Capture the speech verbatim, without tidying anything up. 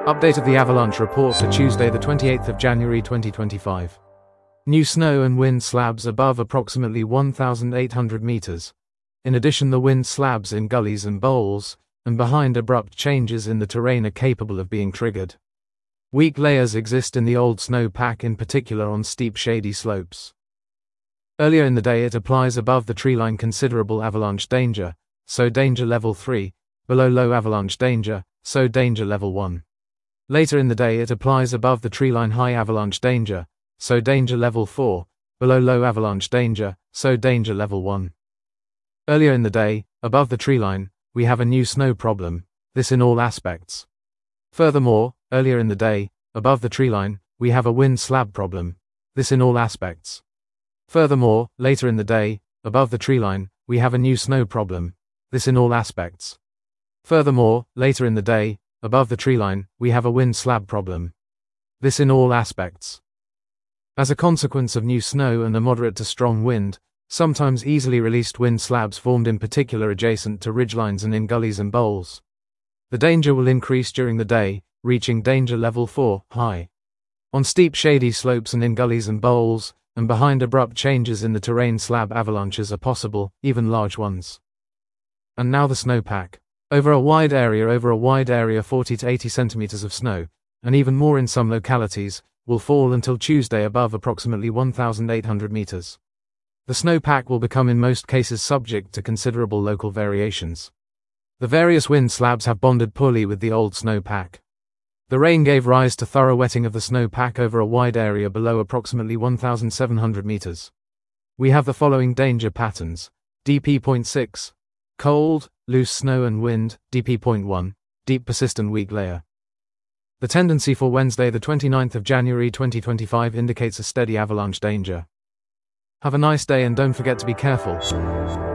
Update of the avalanche report for Tuesday the twenty-eighth of January twenty twenty-five. New snow and wind slabs above approximately one thousand eight hundred meters. In addition, the wind slabs in gullies and bowls, and behind abrupt changes in the terrain are capable of being triggered. Weak layers exist in the old snow pack, in particular on steep shady slopes. Earlier in the day it applies above the treeline considerable avalanche danger, so danger level three, below low avalanche danger, so danger level one. Later in the day it applies above the treeline high avalanche danger, so danger level four, below low avalanche danger, so danger level one. Earlier in the day, above the treeline, we have a new snow problem, this in all aspects. Furthermore, earlier in the day, above the treeline, we have a wind slab problem, this in all aspects. Furthermore, later in the day, above the treeline, we have a new snow problem, this in all aspects. Furthermore, later in the day, above the treeline, we have a wind slab problem, this in all aspects. As a consequence of new snow and a moderate to strong wind, sometimes easily released wind slabs formed in particular adjacent to ridgelines and in gullies and bowls. The danger will increase during the day, reaching danger level four, high. On steep shady slopes and in gullies and bowls, and behind abrupt changes in the terrain, slab avalanches are possible, even large ones. And now the snowpack. Over a wide area over a wide area forty to eighty centimeters of snow, and even more in some localities, will fall until Tuesday above approximately one thousand eight hundred meters. The snowpack will become in most cases subject to considerable local variations. The various wind slabs have bonded poorly with the old snowpack. The rain gave rise to thorough wetting of the snowpack over a wide area below approximately one thousand seven hundred meters. We have the following danger patterns: D P zero point six, cold, loose snow and wind, D P zero point one, deep persistent weak layer. The tendency for Wednesday the twenty-ninth of January twenty twenty-five indicates a steady avalanche danger. Have a nice day and don't forget to be careful.